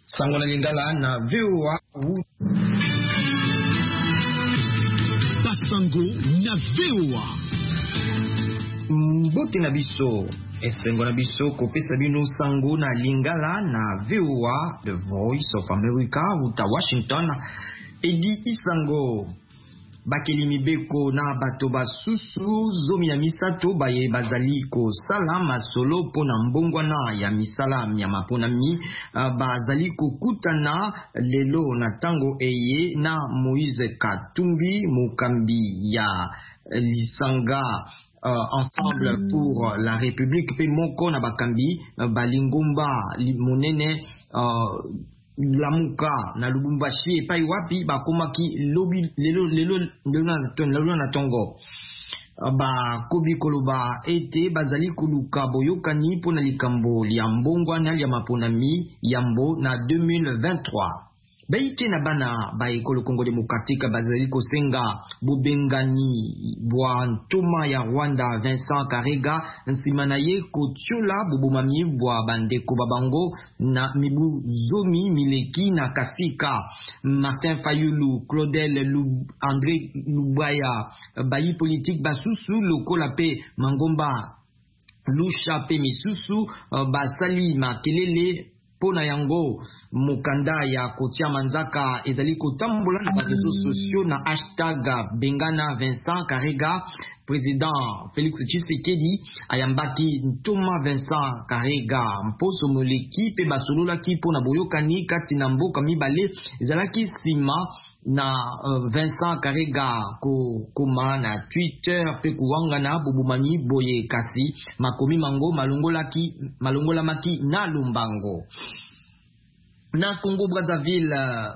sango na lingala na VOA Basango na VOA mbote na biso esengo na biso kopesa bino sango na lingala na VOA The Voice of America uta Washington. Edi isango bakeli mibeko na bato basusu zomi na misato baye bazali kosala masolo pona mbongwana ya misala ya maponami bazali kokutana lelo na tango eye na Moïse Katumbi mokambi ya lisanga ensemble pour la République pe moko na bakambi balingomba monene lamuka na Lubumbashi epai wapi bakomaki lobi lelo na tongo bakobi koloba ete bazali koluka boyokani mpona likambo lia mbongwana lia maponami yambo na 2023. Baite na bana ba ekolo Congo Démocratique bazali kosenga bobengani bwa ntoma ya Rwanda Vincent Karega nsima na ye kotiola bobomami bwa bandeko babango na mibu zomi mileki na kasika. Martin Fayulu, Claudel André Lubaya bayi politique basusu lokola pe Mangomba Lusha pe misusu basali makelele pona yango mukanda ya kotia manzaka ezali kotambola na réseaux sociaux na hashtag Bengana Vincent Karega. Président Félix Tshisekedi ayambaki ntoma Vincent Karega mposo moleki pe basololaki pona boyokani kati na mboka mibale ezalaki sima na Vincent Karega koma na Twitter pe kuwangana bobumani boye kasi makomi mango malongolamaki na Lumbango. Na Congo Brazzaville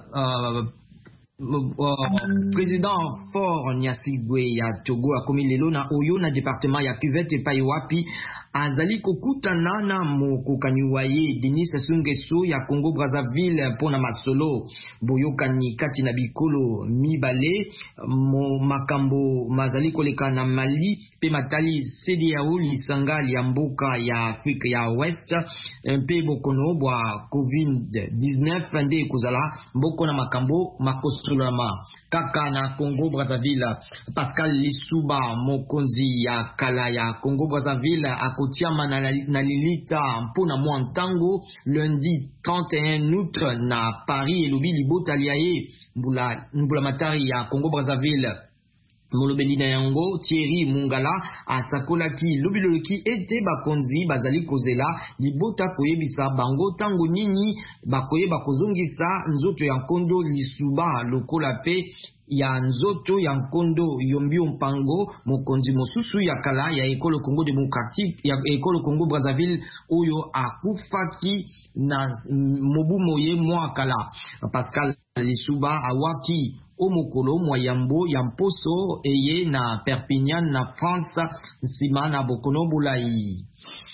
président Faure Nyasigwe ya Togo akomi lelo na oyo na département ya Cuvette epai wapi azali kokutana na mokokani waye Denis Sassou Nguesso ya Congo Brazzaville mpona masolo boyokani kati na bikolo mibale makambo mazali koleka na Mali pe matali CEDEAO lisanga ya mboka ya Afrika ya West pe bokono bwa COVID-19 nde kozala mboko na makambo makosolama kaka na Congo Brazzaville. Pascal Lisuba mokonzi ya kala ya Congo Brazzaville akotiama na lilita mpona mwa ntango lundi 31 août na Paris elobi libota liaye mbula matari ya Congo Brazzaville. Molobeli na yango Thierry Mungala asakolaki lobiloloki ete bakonzi bazali kozela libota koyebisa bango tango nini bakoyeba kozongisa nzoto ya nkondo Lisuba lokola pe ya nzoto ya nkondo Yombio Mpango mokonzi mosusu ya kala ya ekolo Congo Démocratique ya ekolo Congo Brazzaville oyo akufaki na mobumo ye mwa kala. Pascal Lisuba awaki omokolo mwayambo ya mposo eye na Perpignan na France nsima na bokono bulai.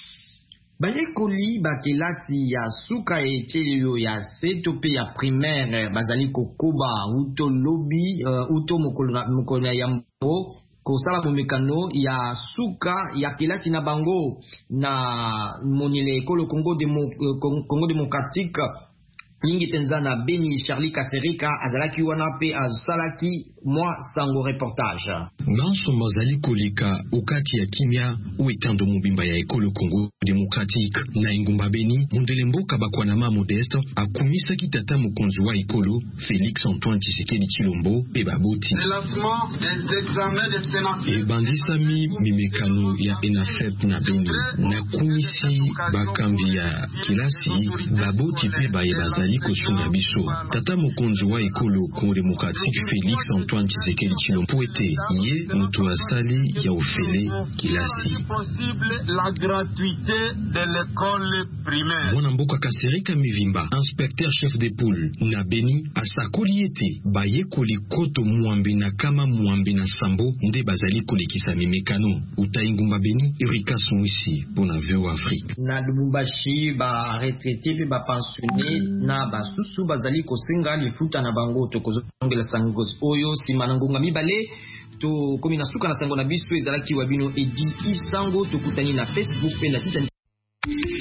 Bayekoli bakelasi ya suka etelio ya seto pe ya primaire bazali kokoba uto lobby uto mokolo na yambo kosala bomekano ya suka ya kelati na bango na monile ekolo Congo Démocratique Ningi Tenzana Beni Charlie Kaserika azalaki wana pe azalaki mwa sango reportage. Manso mazali kolika ukati ya kimia uitando mubimba ya ekolo Congo Démocratique na ingumba Beni mundele mboka bakwanama Modeste akumisa kitata mukonzi wa ekolo Félix Antoine Tshisekedi Tshilombo pe baboti. E bandisami mimekano ya ENAFEP na Beni na kumisi bakambi ya kilasi baboti pe baye bazali kosunga biso. Tata mokonzi wa ekolo Congo Démocratique Félix Antoine Tshisekedi Tshilombo ete ye mutu asali ya ofele kilasi. La gratuité de l'école primaire. Mwana mboka Kaserika Mivimba, inspecteur chef de poule na Beni asakoli ete baye kolikoto muambe na kama muambe na sambo nde bazali kolekisa mimekano. Utaingumba Beni Erika Sumwisi pona VOA Afrique. Na Lubumbashi ba retraité pe ba pensionné na basusu bazali kosenga lifuta na bango tokozongela sangos oyo simanangonga mibale to komina suka na sango na biso ezalaki wabino edi isango tokutani na Facebook pe na site